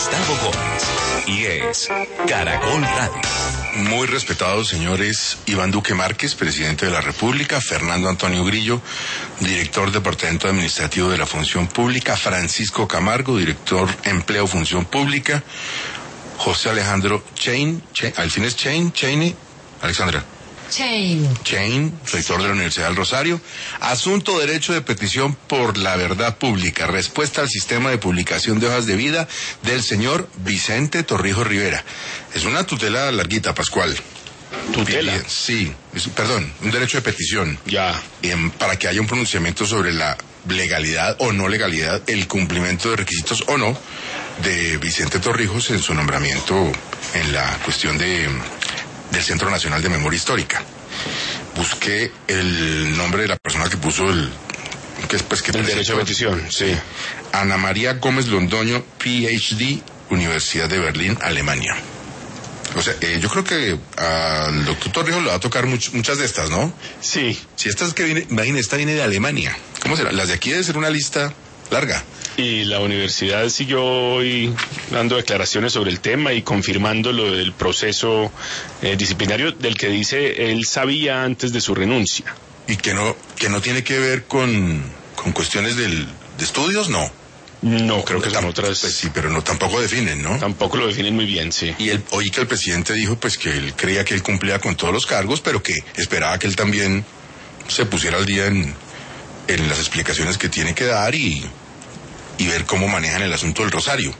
Gustavo Gómez y es Caracol Radio. Muy respetados señores Iván Duque Márquez, presidente de la República, Fernando Antonio Grillo, director Departamento Administrativo de la Función Pública, Francisco Camargo, director Empleo Función Pública, José Alejandro Chain, al fin es Cheney, Alexandra. Chain, rector de la Universidad del Rosario. Asunto derecho de petición por la verdad pública. Respuesta al sistema de publicación de hojas de vida del señor Vicente Torrijos Rivera. Es una tutela larguita, Pascual. ¿Tutela? Sí, perdón, un derecho de petición. Ya. Para que haya un pronunciamiento sobre la legalidad o no legalidad, el cumplimiento de requisitos o no de Vicente Torrijos en su nombramiento en la cuestión del Centro Nacional de Memoria Histórica. Busqué el nombre de la persona que puso el derecho de petición, sí. Ana María Gómez Londoño, PhD, Universidad de Berlín, Alemania. O sea, yo creo que al doctor Torrijos le va a tocar muchas de estas, ¿no? Sí. Si estas que viene, imagínate, esta viene de Alemania. ¿Cómo será? Las de aquí debe ser una lista larga. Y la universidad siguió hoy dando declaraciones sobre el tema y confirmando lo del proceso disciplinario del que dice él sabía antes de su renuncia. ¿Y que no tiene que ver con cuestiones de estudios? No. No, creo que son otras. Pues sí, pero no, tampoco definen, ¿no? Tampoco lo definen muy bien, sí. Y oí que el presidente dijo pues que él creía que él cumplía con todos los cargos, pero que esperaba que él también se pusiera al día en las explicaciones que tiene que dar y ver cómo manejan el asunto del Rosario.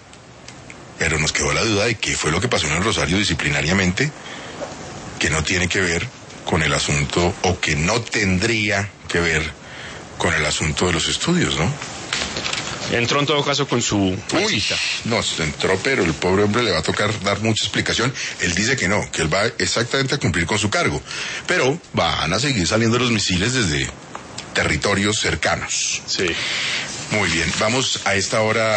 Pero nos quedó la duda de qué fue lo que pasó en el Rosario disciplinariamente, que no tiene que ver con el asunto, o que no tendría que ver con el asunto de los estudios, ¿no? Entró en todo caso con su... Uy, no, entró, pero el pobre hombre le va a tocar dar mucha explicación. Él dice que no, que él va exactamente a cumplir con su cargo. Pero van a seguir saliendo los misiles desde territorios cercanos. Sí. Muy bien, vamos a esta hora